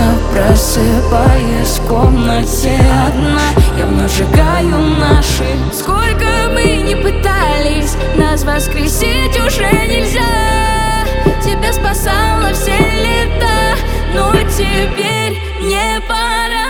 просыпаясь в комнате одна, я вновь сжигаю наши. Сколько мы не пытались, нас воскресить уже нельзя. Тебя спасала все лета, но теперь мне пора.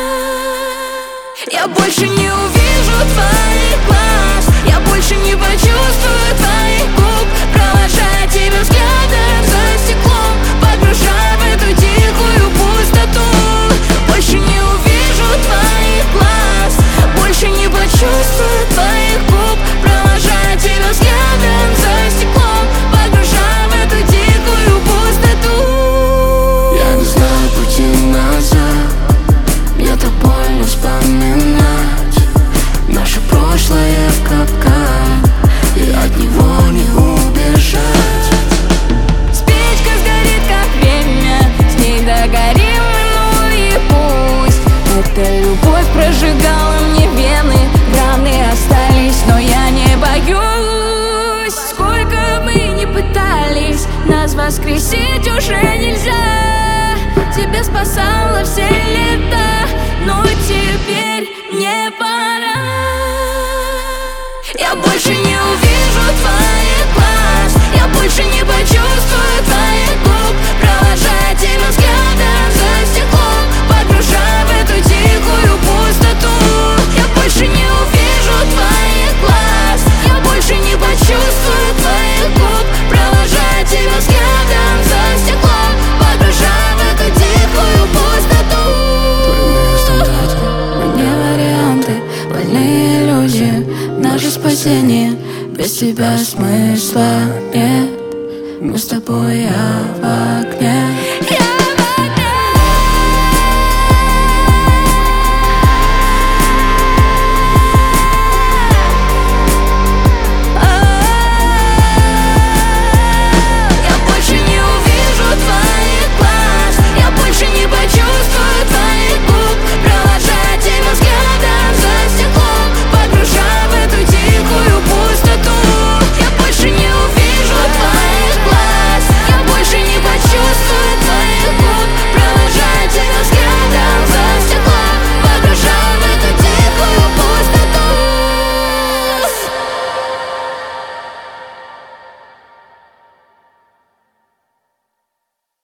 Я больше не увижу твоих глаз, я больше не почувствую твоих губ, провожая тебя взглядом за стеклом, погружая в эту дикую пустоту. Больше не увижу твоих глаз, больше не почувствую твоих губ, провожая тебя взглядом за стеклом, погружая в эту дикую пустоту. Я не знаю пути назад, мне так больно вспоминать наше прошлое в капкан, и от него не убежать. Спичка сгорит, как время, с ней догорим мы, ну и пусть. Эта любовь прожигала мне вены, раны остались, но я не боюсь. Сколько мы не пытались, нас воскресить уже нельзя. Тебя спасала все лета, но теперь мне пора. Я больше не увижу твоих глаз, я больше не почувствую твоих губ, провожая тебя взглядом за стеклом, погружая в эту дикую пустоту. Я больше не увижу твоих глаз, я больше не почувствую твоих губ, провожая тебя взглядом за стеклом, погружая в эту дикую пустоту. Двойные стандарты, Не варианты, больные иллюзии, наше спасение. Без тебя смысла нет, мы с тобой авокадо.